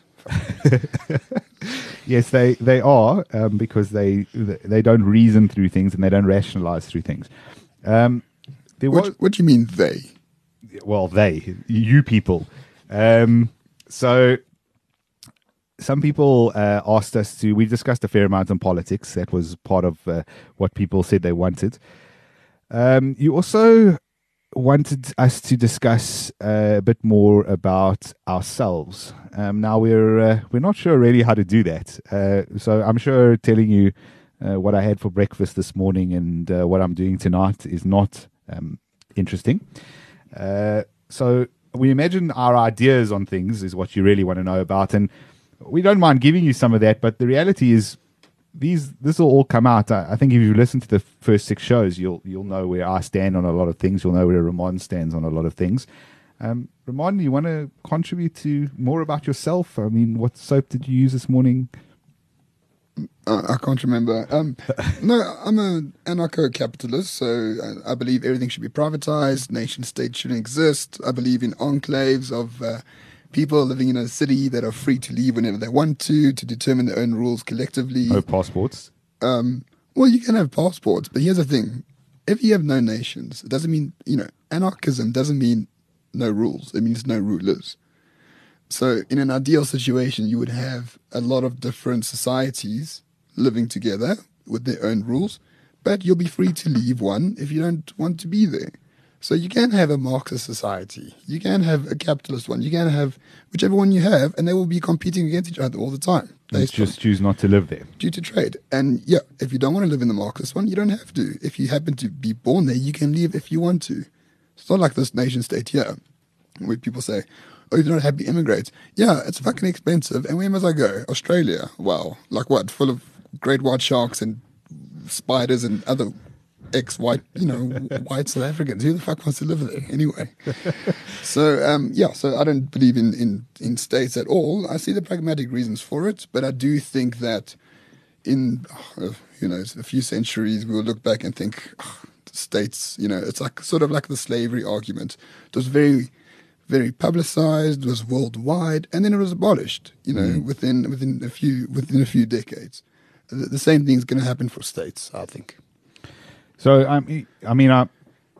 Yes, they they are um, because they they don't reason through things and they don't rationalize through things. Um, there was. What, what do you mean they? Well, they, you people. Um, so some people uh, asked us to. We discussed a fair amount on politics. That was part of uh, what people said they wanted. Um, you also wanted us to discuss uh, a bit more about ourselves. Um, now we're uh, we're not sure really how to do that. Uh, so I'm sure telling you uh, what I had for breakfast this morning and uh, what I'm doing tonight is not um, interesting. Uh, so we imagine our ideas on things is what you really want to know about, and we don't mind giving you some of that. But the reality is, these this will all come out. I, I think if you listen to the first six shows, you'll you'll know where I stand on a lot of things. You'll know where Ramon stands on a lot of things. Um, Ramon, you want to contribute to more about yourself? I mean, what soap did you use this morning? Uh, I can't remember. Um, no, I'm an anarcho-capitalist, so I, I believe everything should be privatized. Nation states shouldn't exist. I believe in enclaves of uh, people living in a city that are free to leave whenever they want to, to determine their own rules collectively. No passports. Um, well, you can have passports, but here's the thing. If you have no nations, it doesn't mean, you know, anarchism doesn't mean no rules. It means no rulers. So in an ideal situation, you would have a lot of different societies living together with their own rules, but you'll be free to leave one if you don't want to be there. So you can have a Marxist society, you can have a capitalist one, you can have whichever one you have, and they will be competing against each other all the time. You just choose not to live there. Due to trade. And yeah, if you don't want to live in the Marxist one, you don't have to. If you happen to be born there, you can leave if you want to. It's not like this nation state here, where people say, oh, you're not happy immigrants. Yeah, it's fucking expensive. And where must I go? Australia. Wow. Like what? Full of great white sharks and spiders and other ex-white, you know, white South Africans. Who the fuck wants to live there anyway? So, um, yeah, so I don't believe in, in, in states at all. I see the pragmatic reasons for it, but I do think that in, uh, you know, a few centuries, we'll look back and think, oh, states, you know, it's like sort of like the slavery argument. It was very... very publicized, was worldwide, and then it was abolished. You know, mm. within within a few within a few decades. The, the same thing is going to happen for states, I think. So um, I mean, I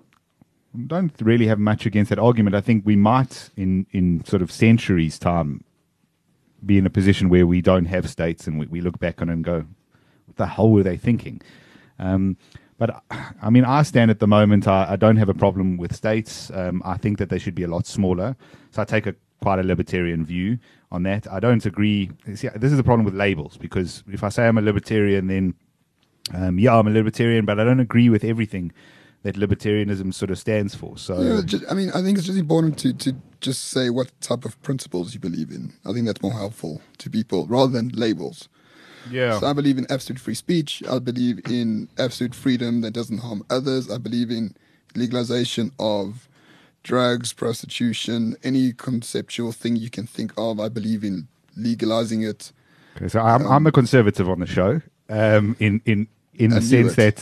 don't really have much against that argument. I think we might, in in sort of centuries' time, be in a position where we don't have states, and we, we look back on it and go, "What the hell were they thinking?" Um, But, I mean, I stand at the moment, I, I don't have a problem with states. Um, I think that they should be a lot smaller. So I take a quite a libertarian view on that. I don't agree. See, this is the problem with labels, because if I say I'm a libertarian, then, um, yeah, I'm a libertarian, but I don't agree with everything that libertarianism sort of stands for. So, yeah, just, I mean, I think it's just important to, to just say what type of principles you believe in. I think that's more helpful to people rather than labels. Yeah. So I believe in absolute free speech. I believe in absolute freedom that doesn't harm others. I believe in legalization of drugs, prostitution, any conceptual thing you can think of. I believe in legalizing it. Okay, so I'm, um, I'm a conservative on the show, um, in in in the sense that,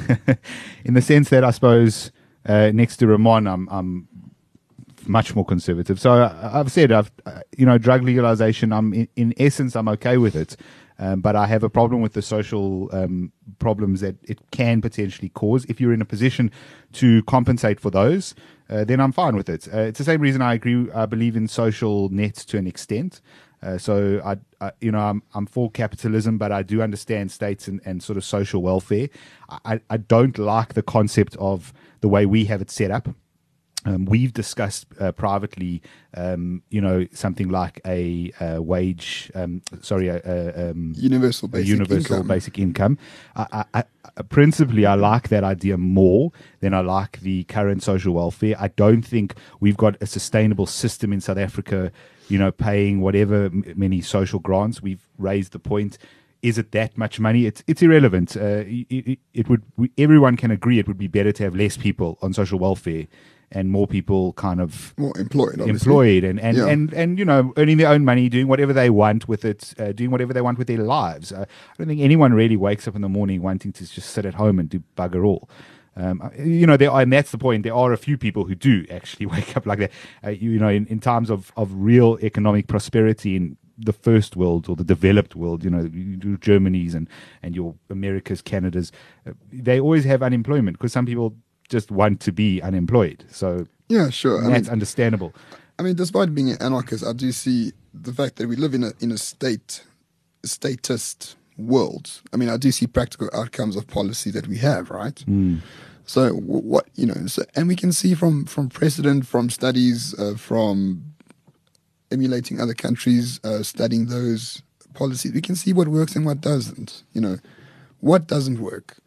in the sense that I suppose uh, next to Ramon, I'm I'm much more conservative. So I, I've said, I've uh, you know, drug legalization. I'm in, in essence, I'm okay with it. Um, but I have a problem with the social um, problems that it can potentially cause. If you're in a position to compensate for those, uh, then I'm fine with it. Uh, it's the same reason I agree. I believe in social nets to an extent. Uh, so I, I, you know, I'm I'm for capitalism, but I do understand states and, and sort of social welfare. I, I don't like the concept of the way we have it set up. Um, we've discussed uh, privately, um, you know, something like a, a wage, um, sorry, a, a, um, universal basic a universal income. basic income. I, I, I, principally, I like that idea more than I like the current social welfare. I don't think we've got a sustainable system in South Africa, you know, paying whatever m- many social grants. We've raised the point. Is it that much money? It's it's irrelevant. Uh, it, it, it would we, everyone can agree it would be better to have less people on social welfare and more people kind of more employed, obviously. employed and and, Yeah. and and you know, earning their own money, doing whatever they want with it, uh, doing whatever they want with their lives. Uh, I don't think anyone really wakes up in the morning wanting to just sit at home and do bugger all. Um, you know, there are, and that's the point. There are a few people who do actually wake up like that. Uh, you, you know, in, in times of, of real economic prosperity in the first world or the developed world, you know, you do Germany's and, and your America's, Canada's, uh, they always have unemployment because some people just want to be unemployed. So Yeah, sure. I that's mean, understandable. I mean, despite being an anarchist, I do see the fact that we live in a in a state a statist world. I mean, I do see practical outcomes of policy that we have, right? Mm. So w- what you know, so, and we can see from from precedent, from studies, uh, from emulating other countries, uh, studying those policies, we can see what works and what doesn't. You know, what doesn't work.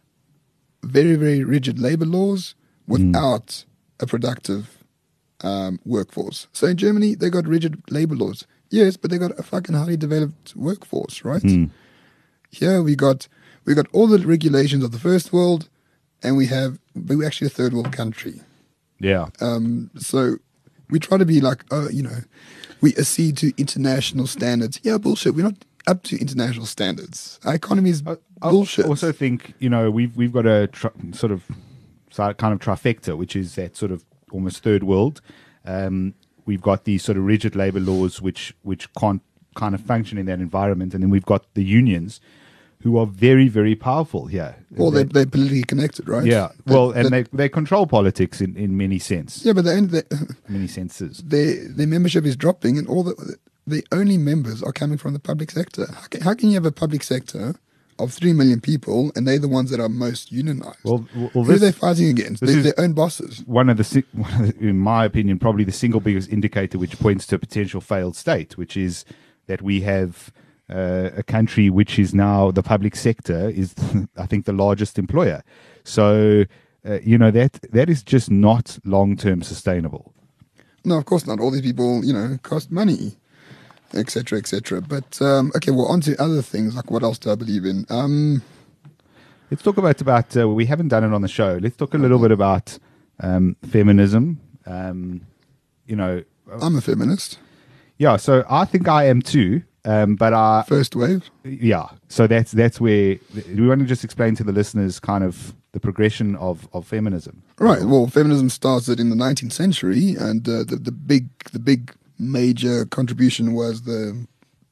Very very rigid labor laws without mm. a productive um, workforce. So in Germany, they got rigid labor laws, yes, but they got a fucking highly developed workforce, right? Mm. Here we got we got all the regulations of the first world, and we have but we're actually a third world country. Yeah. Um, so we try to be like, oh, you know, we accede to international standards. Yeah, bullshit. We're not up to international standards. Our economy is bullshit. I also think, you know, we've we've got a tr- sort of kind of trifecta, which is that sort of almost third world. Um, we've got these sort of rigid labor laws, which which can't kind of function in that environment, and then we've got the unions, who are very, very powerful here. Well, they're, they're politically connected, right? Yeah. That, well, and that, they they control politics in, in many sense. Yeah, but they, they, many senses. Their their membership is dropping, and all the the only members are coming from the public sector. How can, how can you have a public sector of three million people, and they're the ones that are most unionized? Well, well who this, are they fighting against? They, their own bosses. One of the, one of the, in my opinion, probably the single biggest indicator which points to a potential failed state, which is that we have uh, a country which is now the public sector is, I think, the largest employer. So, uh, you know, that that is just not long-term sustainable. No, of course not. All these people, you know, cost money, et cetera, et cetera. But, um, okay, well, on to other things, like what else do I believe in? Um, Let's talk about, about uh, we haven't done it on the show. Let's talk a little bit about um, feminism. Um, you know. I'm a feminist. Yeah, so I think I am too. Um, but I, First wave? Yeah. So that's that's where, do we want to just explain to the listeners kind of the progression of, of feminism? Right. Well, feminism started in the nineteenth century, and uh, the, the big the big major contribution was the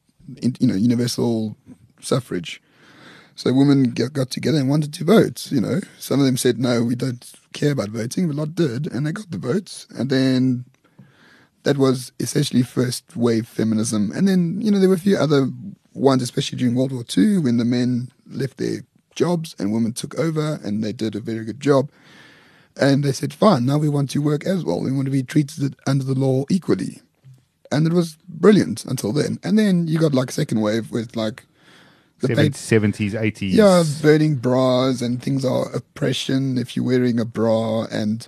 you know universal suffrage. So women get, got together and wanted to vote. You know, some of them said no, we don't care about voting, but a lot did, and they got the votes. And then that was essentially first wave feminism. And then you know there were a few other ones, especially during World War Two, when the men left their jobs and women took over, and they did a very good job. And they said, fine, now we want to work as well. We want to be treated under the law equally. And it was brilliant until then. And then you got like second wave with like the Seven, seventies, eighties. Yeah, burning bras and things are oppression if you're wearing a bra and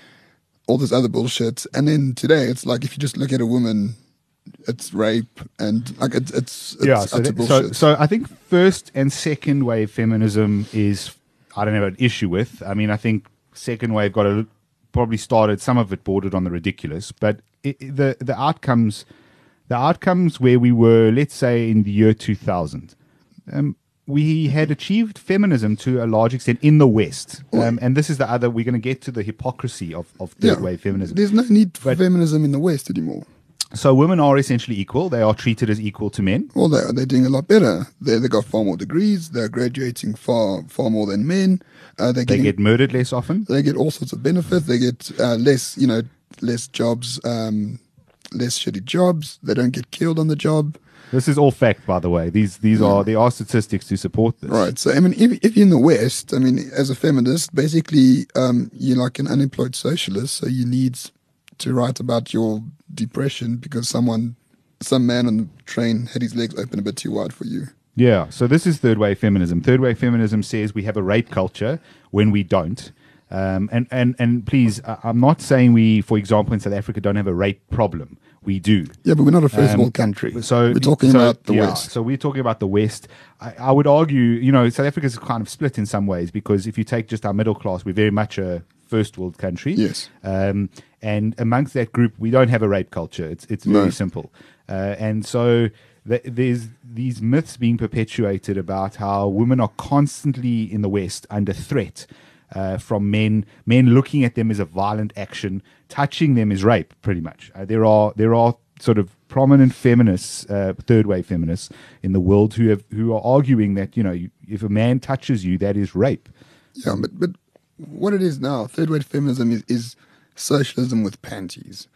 all this other bullshit. And then today it's like if you just look at a woman, it's rape and like it's it's, it's yeah, so, utter that, bullshit. so so I think first and second wave feminism is I don't have an issue with. I mean, I think second wave got a probably started some of it bordered on the ridiculous, but it, the the outcomes the outcomes where we were, let's say in the year two thousand, um, we had achieved feminism to a large extent in the West, um, and this is the other. We're going to get to the hypocrisy of of third Yeah, wave feminism. There's no need for But- feminism in the West anymore. So women are essentially equal; they are treated as equal to men. Well, they're, they're doing a lot better. They they got far more degrees. They're graduating far far more than men. Uh, they're They getting, get murdered less often. they get all sorts of benefits. They get uh, less, you know, less jobs, um, less shitty jobs. They don't get killed on the job. This is all fact, by the way. These these are there are statistics to support this. Right. So, I mean, if, if you're in the West, I mean, as a feminist, basically, um, you're like an unemployed socialist. So you need to write about your depression because someone, some man on the train had his legs open a bit too wide for you. Yeah. So this is third wave feminism. Third wave feminism says we have a rape culture when we don't. Um, and, and, and please, I- I'm not saying we, for example, in South Africa don't have a rape problem. We do. Yeah, but we're not a first Um, world country. So we're talking so, about the yeah, West. So we're talking about the West. I, I would argue, you know, South Africa is kind of split in some ways because if you take just our middle class, we're very much a first world country. Yes. Um, and amongst that group, we don't have a rape culture. It's it's very No. simple. Uh, and so th- there's these myths being perpetuated about how women are constantly in the West under threat. Uh, from men, men looking at them as a violent action, touching them is rape. Pretty much, uh, there are there are sort of prominent feminists, uh, third wave feminists in the world who have who are arguing that you know you, if a man touches you, that is rape. Yeah, but, but what it is now, third wave feminism is, is socialism with panties.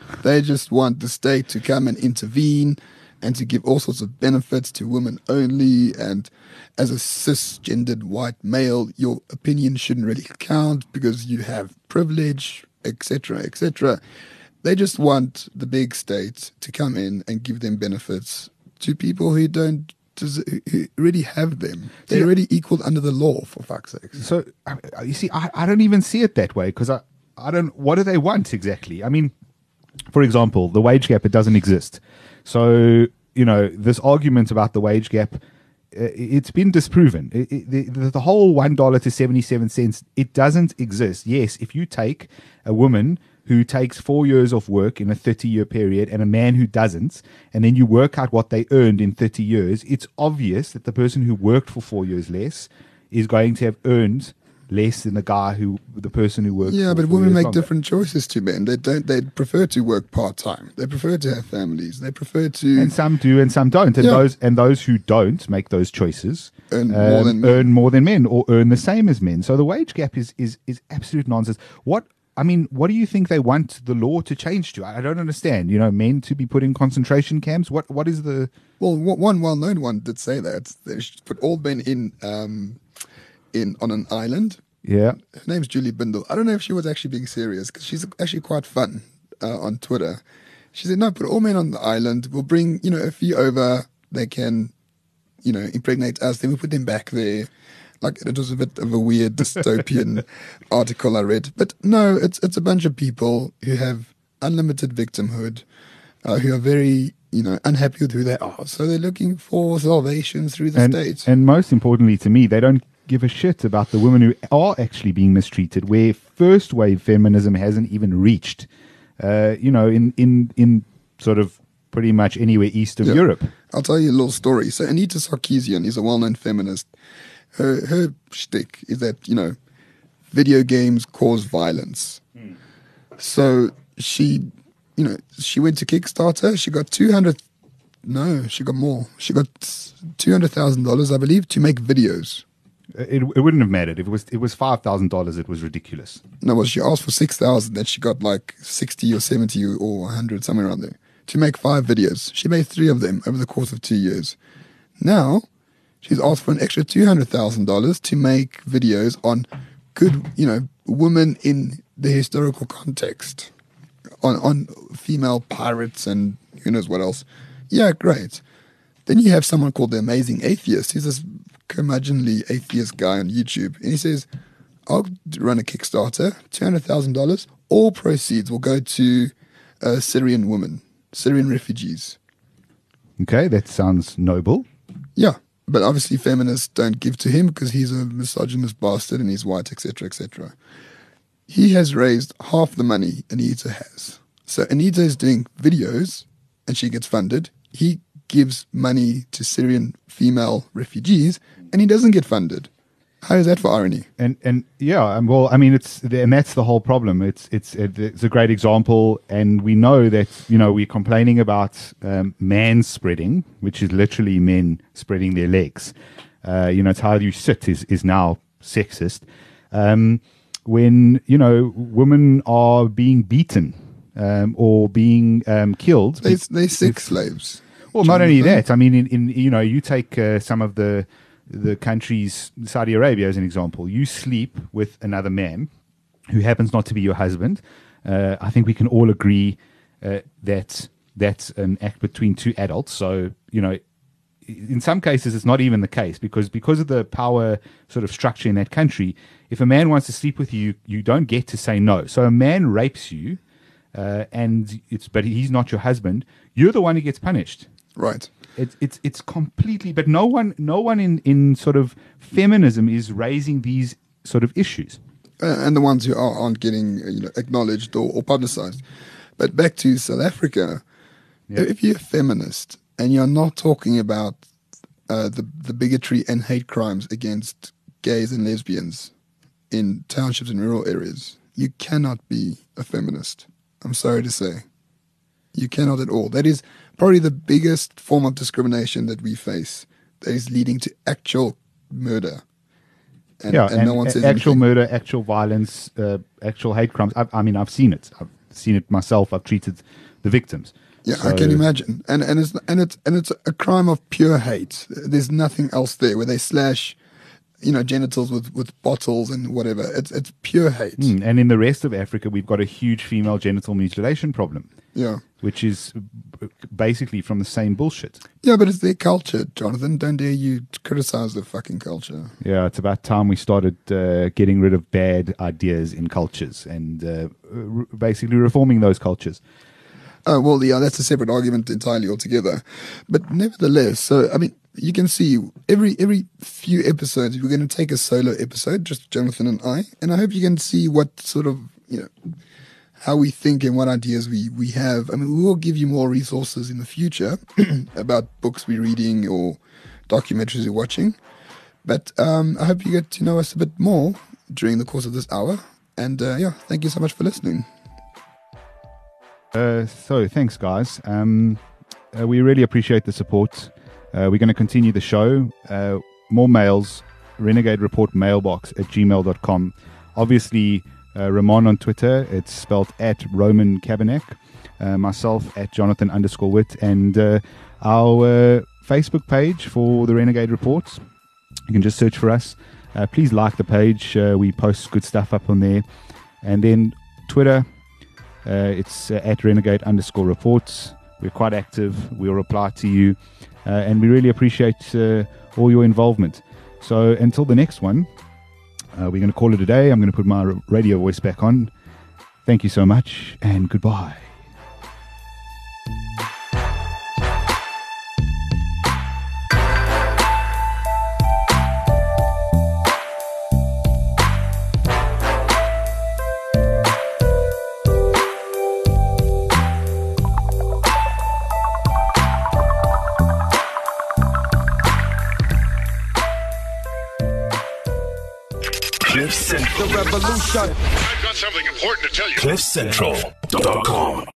They just want the state to come and intervene and to give all sorts of benefits to women only. And as a cisgendered white male, your opinion shouldn't really count because you have privilege, et cetera, et cetera. They just want the big state to come in and give them benefits to people who don't des- who really have them. They're See, already equal under the law, for fuck's sake. So uh, you see, I, I don't even see it that way because I, I don't. What do they want exactly? I mean, for example, the wage gap, it doesn't exist. So you know, this argument about the wage gap, uh, it's been disproven. It, it, the, the whole one dollar to seventy-seven cents, it doesn't exist. Yes, if you take a woman who takes four years of work in a thirty-year period and a man who doesn't, and then you work out what they earned in thirty years, it's obvious that the person who worked for four years less is going to have earned less than the guy who, the person who worked. Yeah, for but four women years make longer. different choices to men. They don't. They prefer to work part time. They prefer to have families. They prefer to And some do, and some don't. And Yeah. those and those who don't make those choices Earn more than men. earn more than men, or earn the same as men. So the wage gap is is is absolute nonsense. What I mean, what do you think they want the law to change to? I I don't understand. You know, men to be put in concentration camps. What what is the Well, one one well-known one did say that they should put all men in um, in on an island. yeah? Her name's Julie Bindel. I don't know if she was actually being serious because she's actually quite fun uh, on Twitter. She said, "No, put all men on the island. We'll bring you know a few over. They can, you know, impregnate us. Then we put them back there." Like it was a bit of a weird dystopian article I read, but no, it's it's a bunch of people who have unlimited victimhood, uh, who are very you know unhappy with who they are, so they're looking for salvation through the And state. and most importantly to me, they don't give a shit about the women who are actually being mistreated, where first wave feminism hasn't even reached. Uh, you know, in in in sort of pretty much anywhere east of Yeah. Europe. I'll tell you a little story. So Anita Sarkeesian is a well-known feminist. Her her shtick is that you know, video games cause violence. So she, you know, she went to Kickstarter. She got two hundred. No, she got more. She got two hundred thousand dollars, I believe, to make videos. It, it wouldn't have mattered if it was it was five thousand dollars. It was ridiculous. No, well, she asked for six thousand. Then she got like sixty or seventy or a hundred, somewhere around there, to make five videos. She made three of them over the course of two years. Now, she's asked for an extra two hundred thousand dollars to make videos on good, you know, women in the historical context, on on female pirates and who knows what else. Yeah, great. Then you have someone called the Amazing Atheist. He's this curmudgeonly atheist guy on YouTube, and he says, "I'll run a Kickstarter, two hundred thousand dollars. All proceeds will go to uh, Syrian women, Syrian refugees." Okay, that sounds noble. Yeah, but obviously feminists don't give to him because he's a misogynist bastard and he's white, et cetera, et cetera. He has raised half the money Anita has. So Anita is doing videos and she gets funded. He gives money to Syrian female refugees and he doesn't get funded. How is that for irony? And and yeah, um, well, I mean, it's and that's the whole problem. It's it's it's a great example, and we know that you know we're complaining about um, man spreading, which is literally men spreading their legs. Uh, you know, it's how you sit is is now sexist. Um, when you know women are being beaten um, or being um, killed, They, they're sex it's- slaves. Well, not only Jonathan. that, I mean, in, in you know, you take uh, some of the the countries, Saudi Arabia as an example. You sleep with another man who happens not to be your husband. Uh, I think we can all agree uh, that that's an act between two adults. So you know, in some cases, it's not even the case because because of the power sort of structure in that country. If a man wants to sleep with you, you don't get to say no. So a man rapes you, uh, and it's but he's not your husband. You're the one who gets punished. Right. It's it's it's completely, but no one no one in, in sort of feminism is raising these sort of issues. Uh, and the ones who are, aren't getting uh, you know acknowledged or, or publicized. But back to South Africa, Yeah. if you're a feminist and you're not talking about uh, the the bigotry and hate crimes against gays and lesbians in townships and rural areas, you cannot be a feminist. I'm sorry to say, you cannot at all. That is probably the biggest form of discrimination that we face. That is leading to actual murder. And, yeah, and, and no one a- says actual anything. murder, actual violence, uh, actual hate crimes. I, I mean, I've seen it. I've, seen it myself. I've treated the victims. Yeah, So- I can imagine, and and it's and it's and it's a crime of pure hate. There's nothing else there where they slash, you know, genitals with, with bottles and whatever. It's it's pure hate. Mm, and in the rest of Africa, we've got a huge female genital mutilation problem, Yeah, which is b- basically from the same bullshit. yeah, but it's their culture, Jonathan. Don't dare you criticize the fucking culture. Yeah, it's about time we started uh, getting rid of bad ideas in cultures and uh, r- basically reforming those cultures. Oh, well, yeah, that's a separate argument entirely altogether. But nevertheless, so, I mean, you can see every every few episodes, we're going to take a solo episode, just Jonathan and I, and I hope you can see what sort of, you know, how we think and what ideas we, we have. I mean, we will give you more resources in the future about books we're reading or documentaries we're watching. But um, I hope you get to know us a bit more during the course of this hour. And, uh, yeah, thank you so much for listening. Uh, so thanks, guys. Um, uh, we really appreciate the support. Uh, we're going to continue the show. Uh, more mails, Renegade Report mailbox at gmail dot com. Obviously, uh, Ramon on Twitter, it's spelled at Roman Kabanek. Uh, myself at Jonathan underscore Wit. And uh, our uh, Facebook page for the Renegade Reports. You can just search for us. Uh, please like the page. Uh, we post good stuff up on there. And then Twitter. Uh, it's uh, at renegade underscore reports. We're quite active. We'll reply to you. Uh, and we really appreciate uh, all your involvement. So until the next one, uh, we're going to call it a day. I'm going to put my radio voice back on. Thank you so much and goodbye. Cliff Central. I've got something important to tell you. Cliff Central dot com.